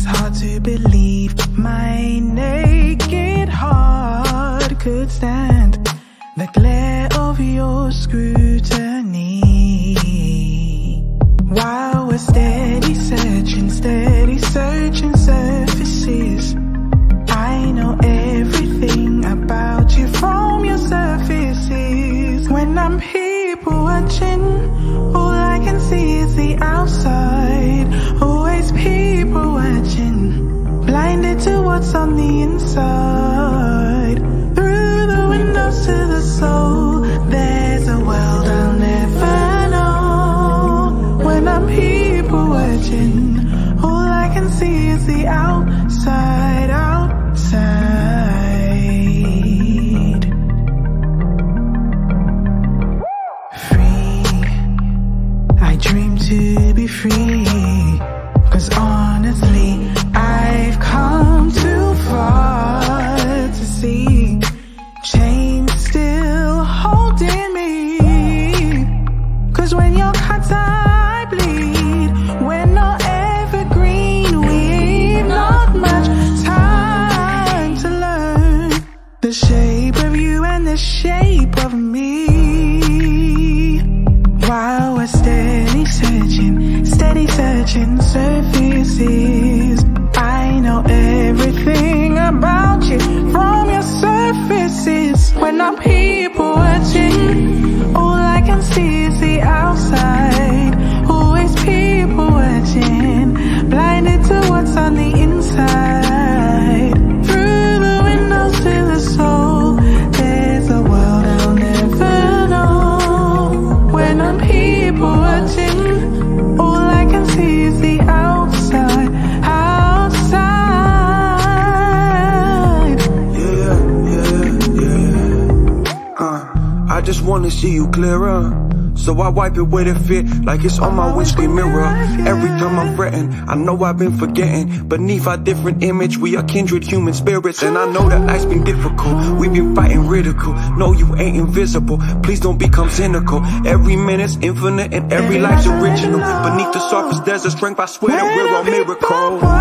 hard to believe my naked heart could stand the glare of your scrutiny. While we're steady searching surfaces, I know everything about you from your surfaces. When I'm people watching, all I can see is the outside. Always people watching, blinded to what's on the inside. Through the windows to the soul, there's a world I'll never know. When I'm people watching, all I can see is the outside, outside. Free, I dream to be free, 'cause honestly I've come too far to see chains still holding me. 'Cause when you're cut I bleed, we're not evergreen, we've not much time to learn the shape of you and the shape of me. While we're steady searching surfaces, I know everything about you from your surfaces. When I'm people watching, all I can see is the outside. Always people watching, blinded to what's on the inside. Through the windows to the soul, there's a world I'll never know. When I'm people watching, all I can see is the outside, outside. I just wanna see you clearer, so I wipe it with a fit, like it's on my windscreen mirror. Every time I'm fretting, I know I've been forgetting. Beneath our different image, we are kindred human spirits. And I know that life's been difficult, we've been fighting ridicule. No, you ain't invisible, please don't become cynical. Every minute's infinite and every life's original. Beneath the surface there's a strength, I swear that we're a miracle.